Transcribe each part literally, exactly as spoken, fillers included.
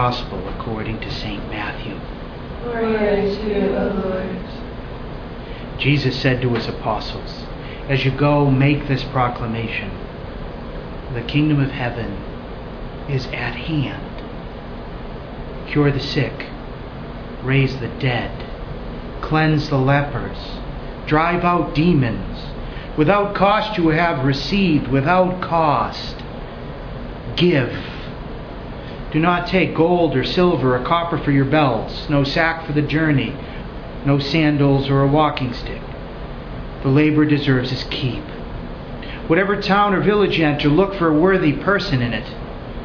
Gospel according to Saint Matthew. Glory to you, O Lord. Jesus said to his apostles, "As you go, make this proclamation. The kingdom of heaven is at hand. Cure the sick, raise the dead, cleanse the lepers, drive out demons. Without cost you have received, without cost give. Do not take gold or silver or copper for your belts, no sack for the journey, no sandals or a walking stick. The laborer deserves his keep. Whatever town or village you enter, look for a worthy person in it,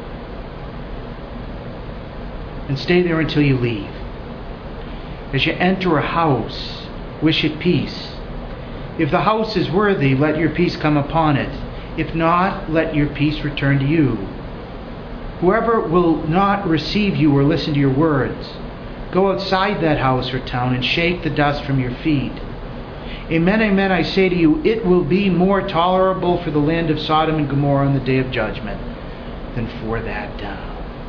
and stay there until you leave. As you enter a house, wish it peace. If the house is worthy, let your peace come upon it. If not, let your peace return to you. Whoever will not receive you or listen to your words, go outside that house or town and shake the dust from your feet. Amen, amen, I say to you, it will be more tolerable for the land of Sodom and Gomorrah on the day of judgment than for that town."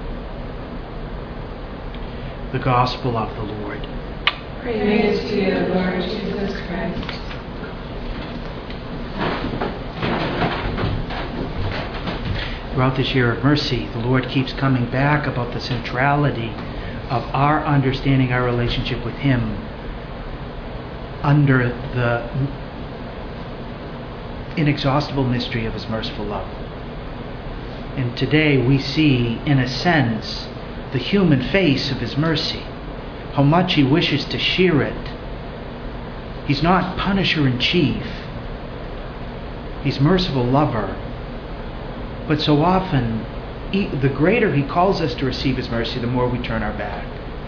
The Gospel of the Lord. Praise to you, Lord Jesus Christ. Throughout this year of mercy, the Lord keeps coming back about the centrality of our understanding our relationship with Him under the inexhaustible mystery of His merciful love. And today we see, in a sense, the human face of His mercy, how much He wishes to share it. He's not punisher in chief. He's merciful lover. But so often, the greater He calls us to receive His mercy, the more we turn our back.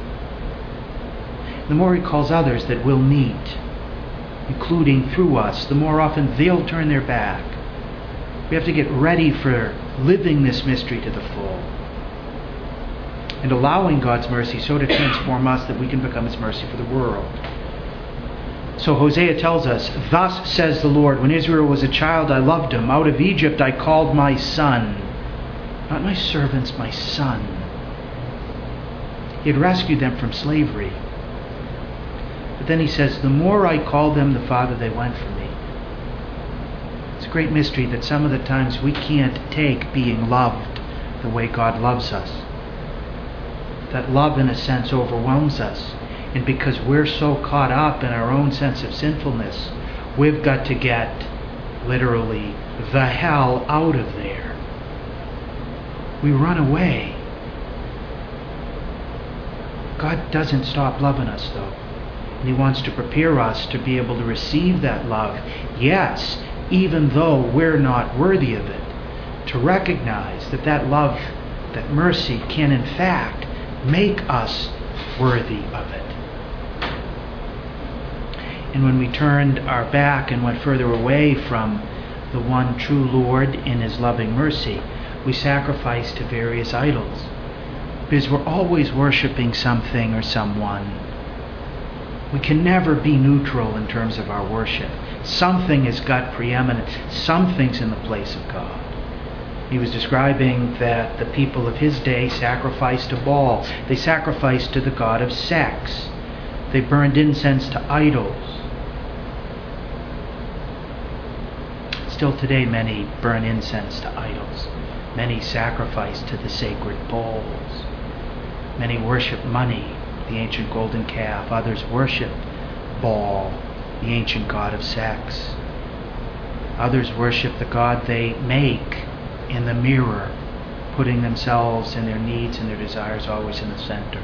The more He calls others that we'll meet, including through us, the more often they'll turn their back. We have to get ready for living this mystery to the full, and allowing God's mercy so to transform us that we can become His mercy for the world. So Hosea tells us, "Thus says the Lord, when Israel was a child, I loved him. Out of Egypt I called my son." Not my servants, my son. He had rescued them from slavery. But then He says, "The more I called them, the farther they went from me." It's a great mystery that some of the times we can't take being loved the way God loves us. That love, in a sense, overwhelms us. And because we're so caught up in our own sense of sinfulness, we've got to get, literally, the hell out of there. We run away. God doesn't stop loving us, though. And He wants to prepare us to be able to receive that love. Yes, even though we're not worthy of it. To recognize that that love, that mercy, can in fact make us worthy of it. And when we turned our back and went further away from the one true Lord in His loving mercy, we sacrificed to various idols. Because we're always worshiping something or someone. We can never be neutral in terms of our worship. Something has got preeminence. Something's in the place of God. He was describing that the people of his day sacrificed to Baal. They sacrificed to the god of sex. They burned incense to idols. Still today, many burn incense to idols. Many sacrifice to the sacred bulls. Many worship money, the ancient golden calf. Others worship Baal, the ancient god of sex. Others worship the god they make in the mirror, putting themselves and their needs and their desires always in the center.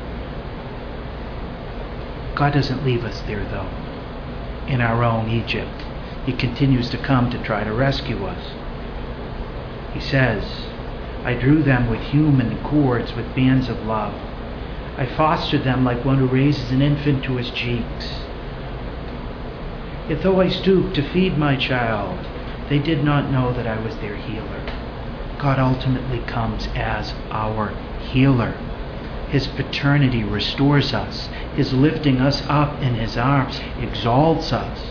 God doesn't leave us there, though, in our own Egypt. He continues to come to try to rescue us. He says, "I drew them with human cords, with bands of love. I fostered them like one who raises an infant to his cheeks. Yet though I stooped to feed my child, they did not know that I was their healer." God ultimately comes as our healer. His paternity restores us. His lifting us up in His arms exalts us.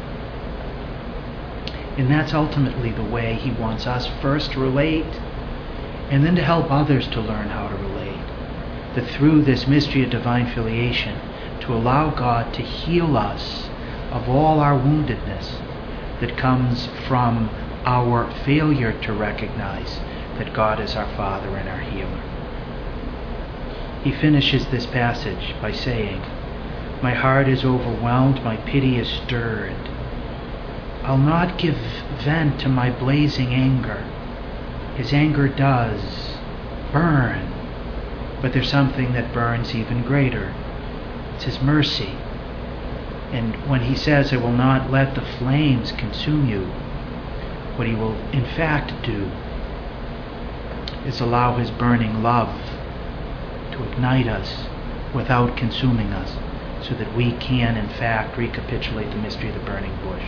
And that's ultimately the way He wants us first to relate, and then to help others to learn how to relate. that through this mystery of divine filiation, to allow God to heal us of all our woundedness that comes from our failure to recognize that God is our Father and our healer. He finishes this passage by saying, "My heart is overwhelmed, my pity is stirred. I'll not give vent to my blazing anger." His anger does burn, but there's something that burns even greater. It's His mercy. And when He says, "I will not let the flames consume you," what He will in fact do is allow His burning love to ignite us without consuming us, so that we can in fact recapitulate the mystery of the burning bush.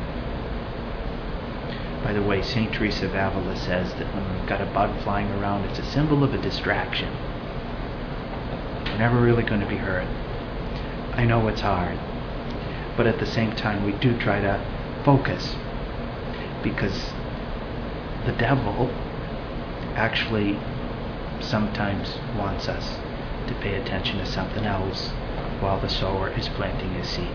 By the way, Saint Teresa of Avila says that when we've got a bug flying around, it's a symbol of a distraction. We're never really going to be hurt. I know it's hard, but at the same time we do try to focus, because the devil actually sometimes wants us to pay attention to something else while the sower is planting his seed.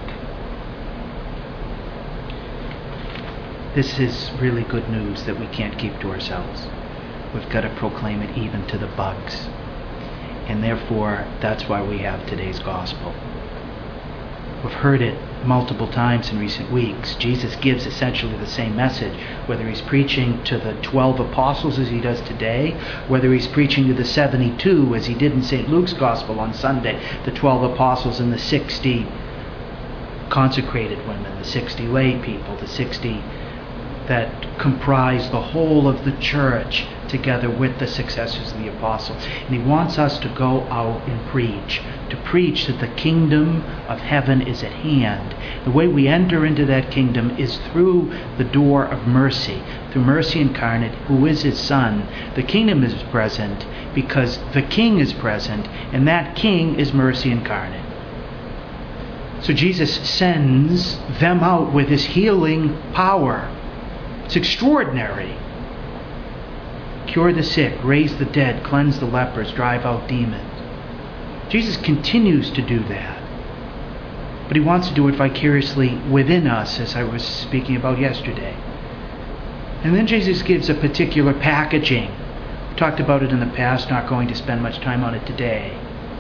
This is really good news that we can't keep to ourselves. We've got to proclaim it even to the bugs. And therefore, that's why we have today's gospel. We've heard it multiple times in recent weeks. Jesus gives essentially the same message, whether He's preaching to the twelve apostles as He does today, whether He's preaching to the seventy-two as He did in Saint Luke's Gospel on Sunday, the twelve apostles and the sixty consecrated women, the sixty lay people, the sixty that comprise the whole of the church together with the successors of the apostles. And He wants us to go out and preach, to preach that the kingdom of heaven is at hand. The way we enter into that kingdom is through the door of mercy, through mercy incarnate, who is His Son. The kingdom is present because the King is present, and that King is mercy incarnate. So Jesus sends them out with His healing power. It's extraordinary. Cure the sick, raise the dead, cleanse the lepers, drive out demons. Jesus continues to do that. But He wants to do it vicariously within us, as I was speaking about yesterday. And then Jesus gives a particular packaging. We talked about it in the past, not going to spend much time on it today.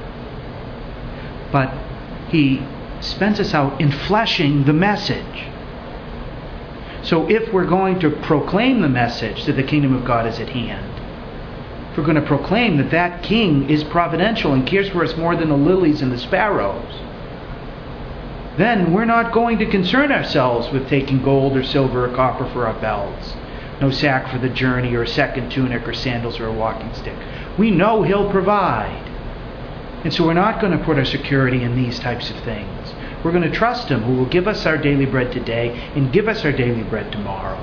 But He spends us out in fleshing the message. So if we're going to proclaim the message that the kingdom of God is at hand, if we're going to proclaim that that King is providential and cares for us more than the lilies and the sparrows, then we're not going to concern ourselves with taking gold or silver or copper for our belts, no sack for the journey or a second tunic or sandals or a walking stick. We know He'll provide. And so we're not going to put our security in these types of things. We're going to trust Him, who will give us our daily bread today and give us our daily bread tomorrow.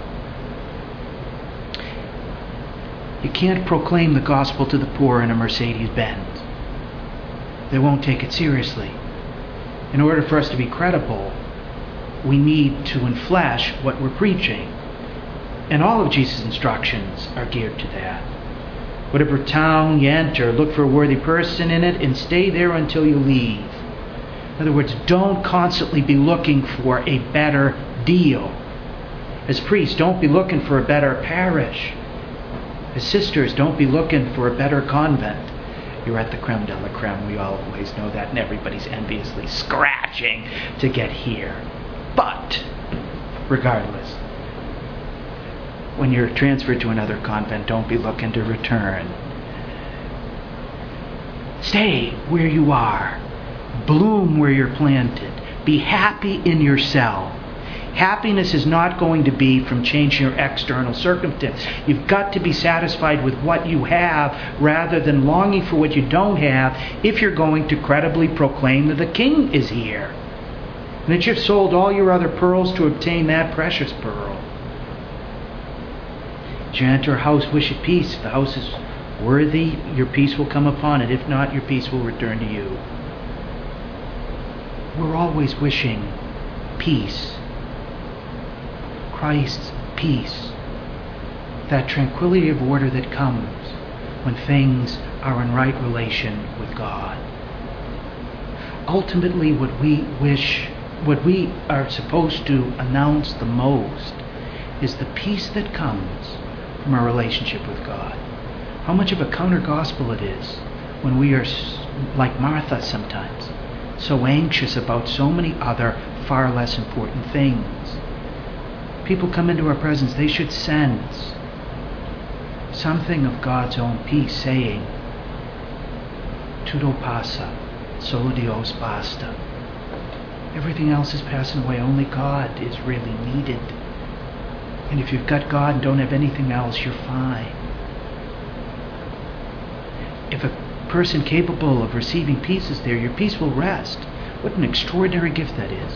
You can't proclaim the gospel to the poor in a Mercedes-Benz. They won't take it seriously. In order for us to be credible, we need to enflesh what we're preaching. And all of Jesus' instructions are geared to that. Whatever town you enter, look for a worthy person in it and stay there until you leave. In other words, don't constantly be looking for a better deal. As priests, don't be looking for a better parish. As sisters, don't be looking for a better convent. You're at the creme de la creme. We always know that, and everybody's enviously scratching to get here. But, regardless, when you're transferred to another convent, don't be looking to return. Stay where you are. Bloom where you're planted. Be happy in yourself. Happiness is not going to be from changing your external circumstance. You've got to be satisfied with what you have rather than longing for what you don't have if you're going to credibly proclaim that the King is here. And that you've sold all your other pearls to obtain that precious pearl. As you enter a house, wish it peace. If the house is worthy, your peace will come upon it. If not, your peace will return to you. We're always wishing peace. Christ's peace. That tranquility of order that comes when things are in right relation with God. Ultimately, what we wish, what we are supposed to announce the most is the peace that comes from our relationship with God. How much of a counter-gospel it is when we are, like Martha sometimes, so anxious about so many other far less important things. People come into our presence, they should sense something of God's own peace, saying, Tutto passa, solo Dios basta. Everything else is passing away, only God is really needed. And if you've got God and don't have anything else, you're fine. If a person capable of receiving peace is there, your peace will rest. What an extraordinary gift that is.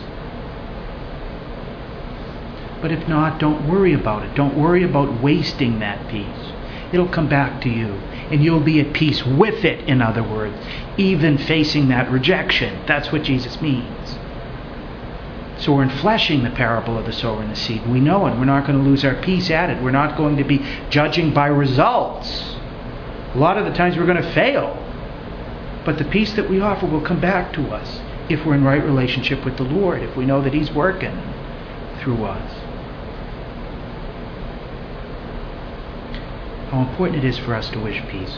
But if not, don't worry about it. Don't worry about wasting that peace. It'll come back to you, and you'll be at peace with it, in other words, even facing that rejection. That's what Jesus means. So we're enfleshing the parable of the sower and the seed. We know it. We're not going to lose our peace at it. We're not going to be judging by results. A lot of the times we're going to fail. But the peace that we offer will come back to us if we're in right relationship with the Lord, if we know that He's working through us. How important it is for us to wish peace.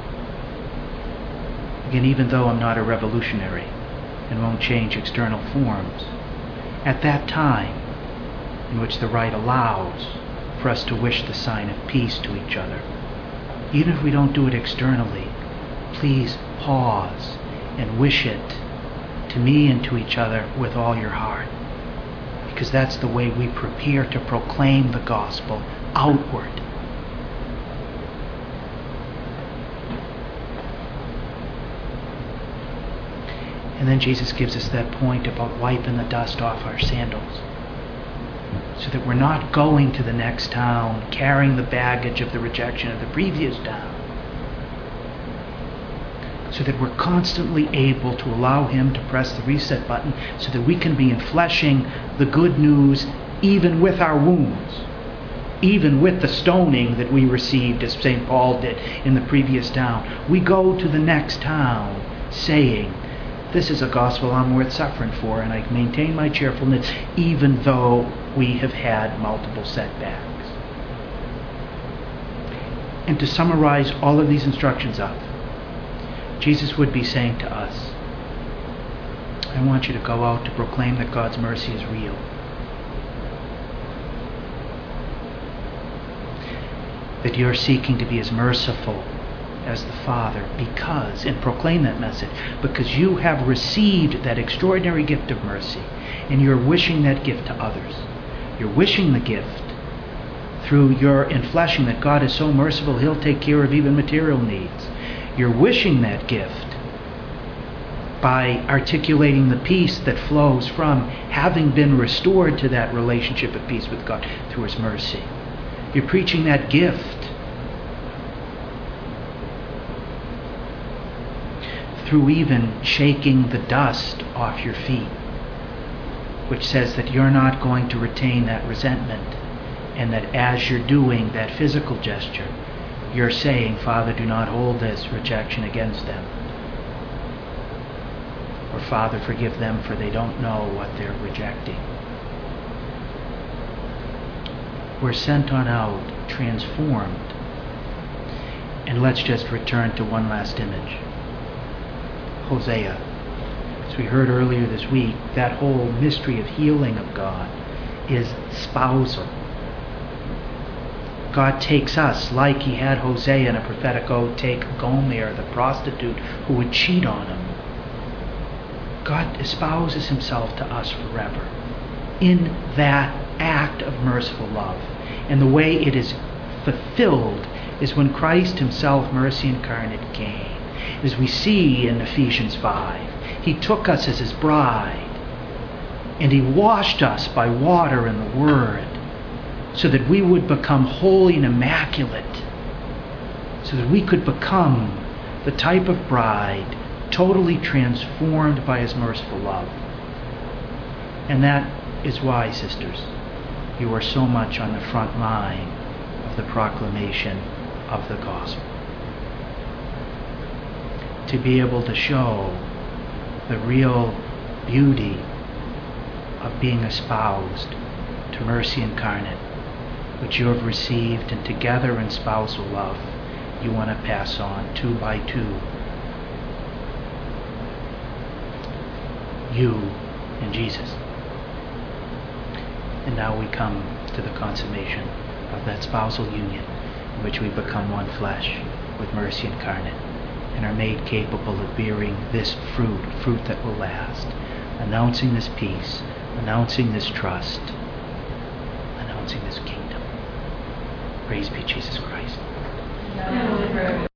Again, even though I'm not a revolutionary and won't change external forms, at that time in which the rite allows for us to wish the sign of peace to each other, even if we don't do it externally, please pause and wish it to me and to each other with all your heart. Because that's the way we prepare to proclaim the gospel outward. And then Jesus gives us that point about wiping the dust off our sandals, so that we're not going to the next town carrying the baggage of the rejection of the previous town. So that we're constantly able to allow Him to press the reset button, so that we can be enfleshing the good news even with our wounds, even with the stoning that we received, as Saint Paul did in the previous town. We go to the next town saying, this is a gospel I'm worth suffering for, and I maintain my cheerfulness even though we have had multiple setbacks. And to summarize all of these instructions up, Jesus would be saying to us, I want you to go out to proclaim that God's mercy is real. That you're seeking to be as merciful as the Father, because, and proclaim that message, because you have received that extraordinary gift of mercy, and you're wishing that gift to others. You're wishing the gift through your enfleshing that God is so merciful He'll take care of even material needs. You're wishing that gift by articulating the peace that flows from having been restored to that relationship of peace with God through His mercy. You're preaching that gift through even shaking the dust off your feet, which says that you're not going to retain that resentment, and that as you're doing that physical gesture, you're saying, Father, do not hold this rejection against them. Or, Father, forgive them, for they don't know what they're rejecting. We're sent on out, transformed. And let's just return to one last image. Hosea. As we heard earlier this week, that whole mystery of healing of God is spousal. God takes us, like He had Hosea in a prophetic ode take Gomer, the prostitute who would cheat on him. God espouses Himself to us forever in that act of merciful love. And the way it is fulfilled is when Christ Himself, mercy incarnate, came. As we see in Ephesians five, He took us as His bride, and He washed us by water and the Word, so that we would become holy and immaculate, so that we could become the type of bride totally transformed by His merciful love. And that is why, sisters, you are so much on the front line of the proclamation of the gospel. to be able to show the real beauty of being espoused to mercy incarnate, which you have received, and together in spousal love you want to pass on two by two. You and Jesus. And now we come to the consummation of that spousal union in which we become one flesh with mercy incarnate and are made capable of bearing this fruit, fruit that will last, announcing this peace, announcing this trust, announcing this kingdom. Praise be Jesus Christ. Amen.